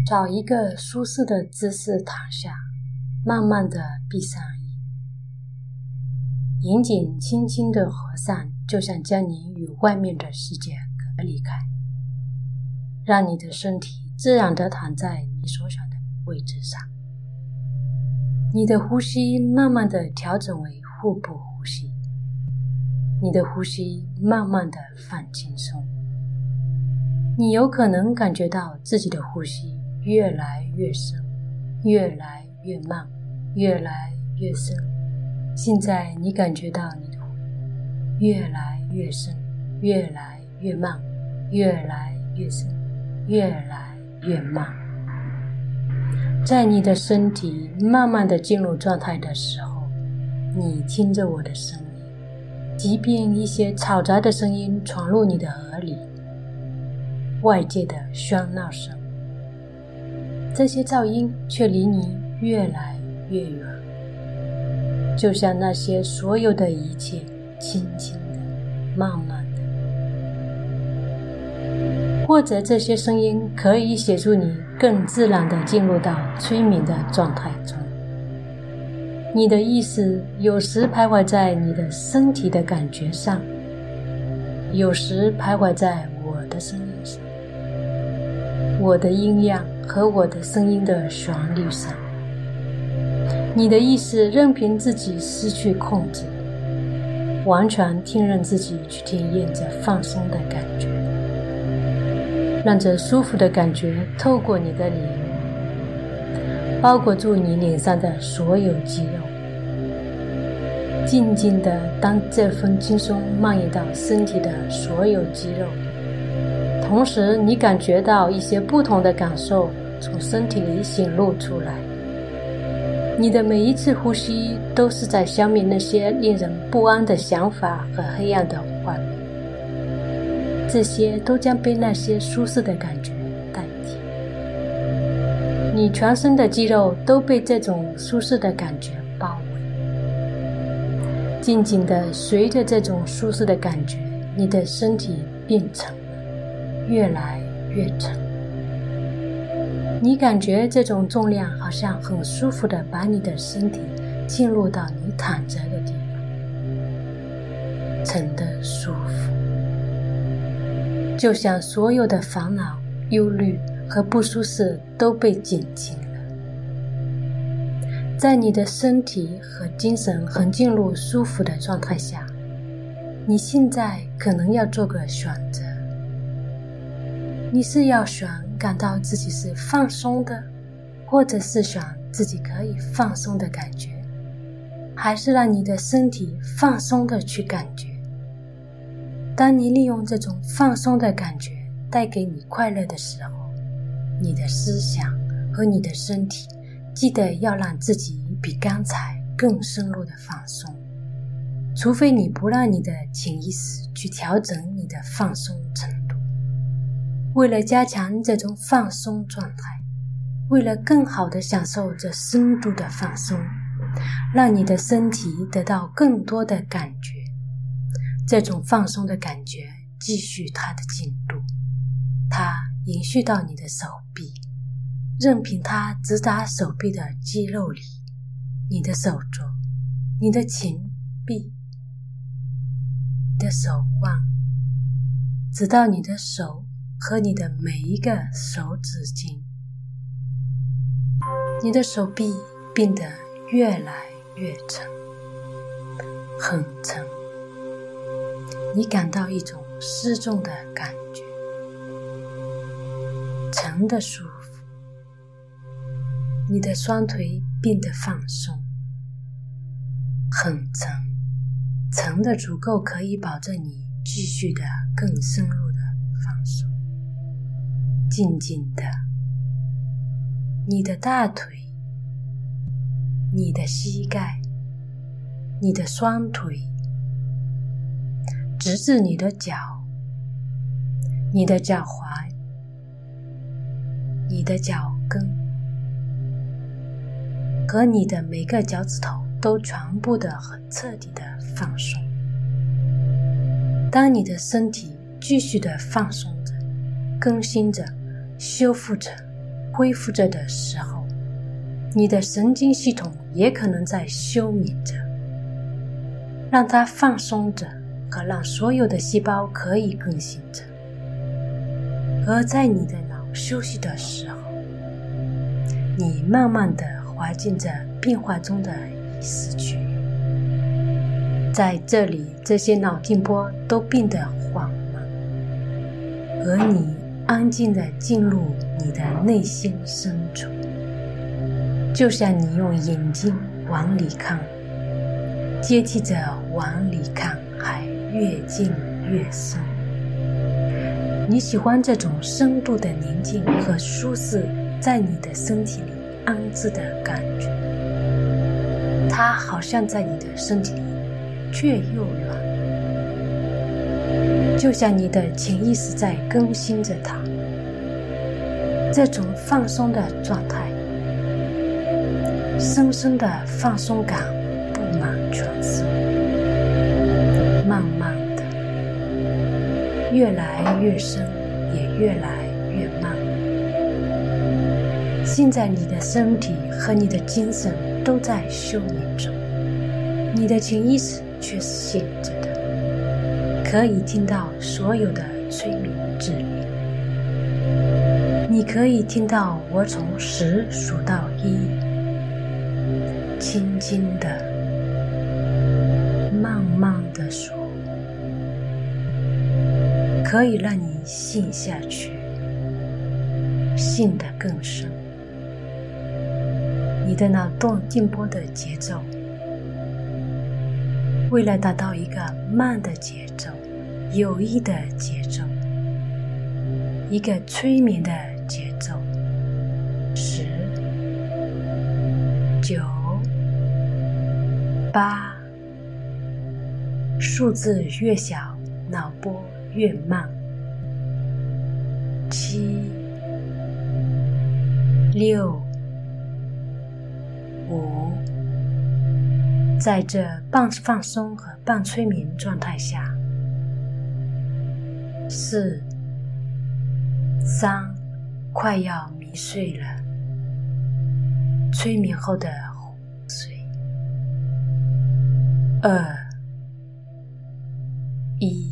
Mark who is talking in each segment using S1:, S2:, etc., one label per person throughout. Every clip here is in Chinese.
S1: 找一个舒适的姿势躺下，慢慢地闭上眼，眼睛轻轻地合上，就像将你与外面的世界隔离开，让你的身体自然地躺在你所想的位置上。你的呼吸慢慢地调整为腹部呼吸，你的呼吸慢慢地放轻松。你有可能感觉到自己的呼吸越来越深，越来越慢，越来越深。现在你感觉到你的呼吸越来越深，越来越慢，越来越深，越来越慢。在你的身体慢慢地进入状态的时候，你听着我的声音，即便一些嘈杂的声音闯入你的耳里，外界的喧闹声，这些噪音却离你越来越远，就像那些所有的一切轻轻的、慢慢的。或者这些声音可以协助你更自然地进入到催眠的状态中。你的意识有时徘徊在你的身体的感觉上，有时徘徊在我的声音上，我的音量和我的声音的旋律上。你的意识任凭自己失去控制，完全听任自己去体验这放松的感觉，让这舒服的感觉透过你的脸，包裹住你脸上的所有肌肉，静静地当这份轻松蔓延到身体的所有肌肉，同时你感觉到一些不同的感受从身体里显露出来。你的每一次呼吸都是在消灭那些令人不安的想法和黑暗的画面，这些都将被那些舒适的感觉代替。你全身的肌肉都被这种舒适的感觉包围，静静地随着这种舒适的感觉，你的身体变沉了，越来越沉。你感觉这种重量好像很舒服地把你的身体进入到你躺着的地方，沉得舒服，就像所有的烦恼、忧虑和不舒适都被减轻了。在你的身体和精神很进入舒服的状态下，你现在可能要做个选择。你是要选感到自己是放松的，或者是选自己可以放松的感觉，还是让你的身体放松的去感觉。当你利用这种放松的感觉带给你快乐的时候，你的思想和你的身体记得要让自己比刚才更深入的放松，除非你不让你的潜意识去调整你的放松程度。为了加强这种放松状态，为了更好地享受这深度的放松，让你的身体得到更多的感觉，这种放松的感觉继续它的进度，它延续到你的手臂，任凭它直达手臂的肌肉里，你的手肘，你的前臂，你的手腕，直到你的手和你的每一个手指尖。你的手臂变得越来越沉，很沉，你感到一种失重的感觉，沉的舒服。你的双腿变得放松，很沉，沉的足够可以保证你继续的更深入的放松。静静的，你的大腿，你的膝盖，你的双腿，直至你的脚，你的脚踝，你的脚跟，和你的每个脚趾头都全部的很彻底的放松。当你的身体继续的放松着，更新着，修复着， 恢复着的时候，你的神经系统也可能在休眠着，让它放松着和让所有的细胞可以更新着。而在你的脑休息的时候，你慢慢地滑进着变化中的意识区域，在这里这些脑电波都变得缓慢，而你安静地进入你的内心深处，就像你用眼睛往里看，接替着往里看还越进越深。你喜欢这种深度的宁静和舒适在你的身体里安置的感觉，它好像在你的身体里却又软，就像你的潜意识在更新着它。这种放松的状态，深深的放松感布满全身，慢慢的越来越深，也越来越慢。现在你的身体和你的精神都在休眠中，你的潜意识却是醒着的，可以听到所有的催眠指令。你可以听到我从10数到1，轻轻的慢慢的数，可以让你陷下去，陷得更深。你的脑电波的节奏，为了达到一个慢的节奏，有益的节奏，一个催眠的节奏，10、9、8，数字越小，脑波越慢，7、6、5，在这半放松和半催眠状态下，4、3，快要迷睡了，催眠后的昏睡，2、1。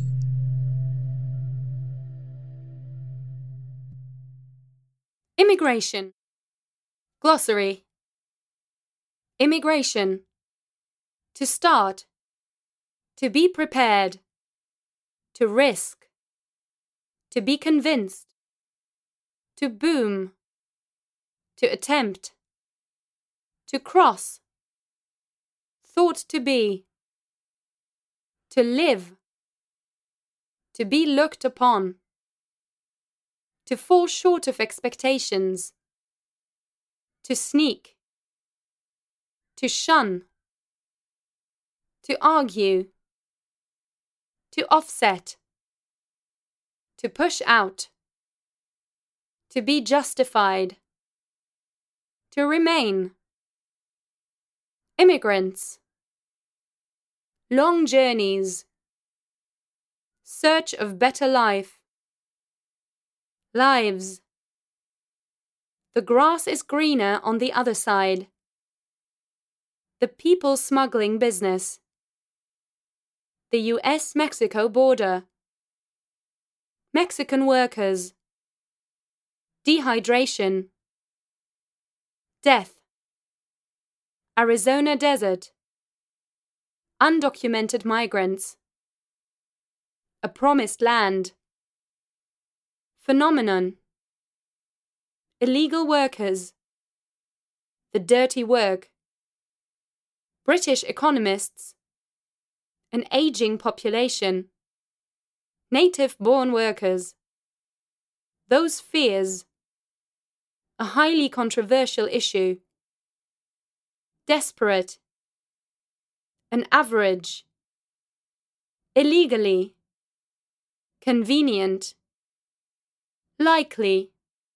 S2: Immigration. Glossary. Immigration. To start. To be prepared. To risk. To be convinced. To boom. To attempt. To cross. Thought to be. To live. To be looked upon. To fall short of expectations. To sneak. To shun. To argue. To offset. To push out. To be justified. To remain. Immigrants. Long journeys. Search of better life. Lives. The grass is greener on the other side. The people smuggling business. The US-Mexico border. Mexican workers. Dehydration. Death. Arizona desert. Undocumented migrants. A promised land. Phenomenon. Illegal workers. The dirty work. British economists. An aging population. Native-born workers. Those fears. A highly controversial issue. Desperate. An average. Illegally. Convenient. Likely.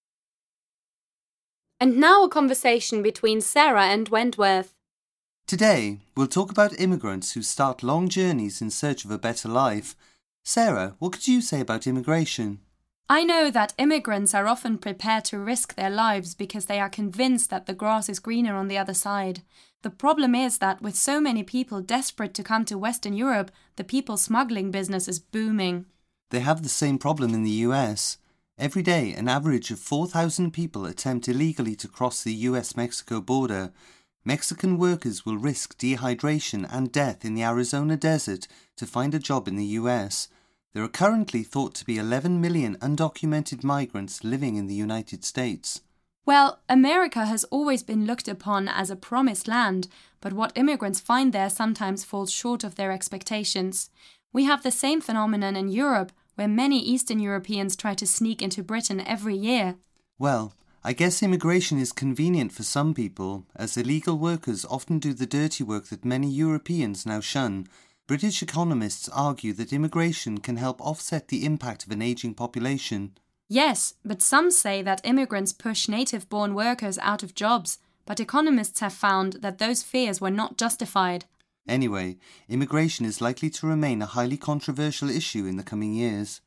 S2: And now a conversation between Sarah and Wentworth.
S3: Today, we'll talk about immigrants who start long journeys in search of a better life. Sarah, what could you say about immigration?
S2: I know that immigrants are often prepared to risk their lives because they are convinced that the grass is greener on the other side. The problem is that with so many people desperate to come to Western Europe, the people smuggling business is booming.
S3: They have the same problem in the US. Every day, an average of 4,000 people attempt illegally to cross the US-Mexico border. Mexican workers will risk dehydration and death in the Arizona desert to find a job in the US. There are currently thought to be 11 million undocumented migrants living in the United States.
S2: Well, America has always been looked upon as a promised land, but what immigrants find there sometimes falls short of their expectations. We have the same phenomenon in Europe, where many Eastern Europeans try to sneak into Britain every year.
S3: Well, I guess immigration is convenient for some people, as illegal workers often do the dirty work that many Europeans now shun. British economists argue that immigration can help offset the impact of an ageing population.
S2: Yes, but some say that immigrants push native-born workers out of jobs, but economists have found that those fears were not justified.
S3: Anyway, immigration is likely to remain a highly controversial issue in the coming years.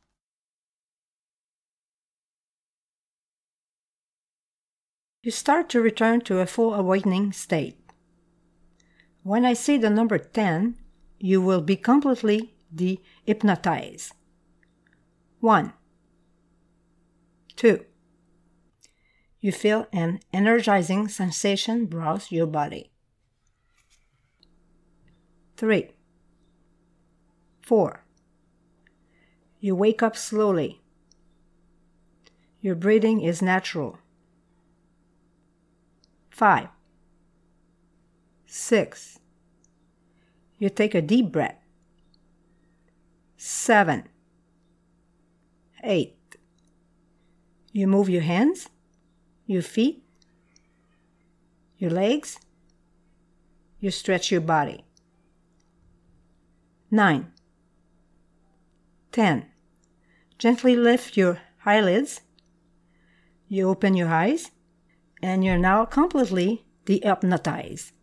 S4: You start to return to a full awakening state. When I say the number 10, you will be completely de-hypnotized. 1. 2. You feel an energizing sensation browse your body. 3. 4. You wake up slowly. Your breathing is natural. 5. 6. You take a deep breath. 7. 8. You move your hands, your feet, your legs. You stretch your body. 9. 10. Gently lift your eyelids. You open your eyes, and you're now completely de-hypnotized.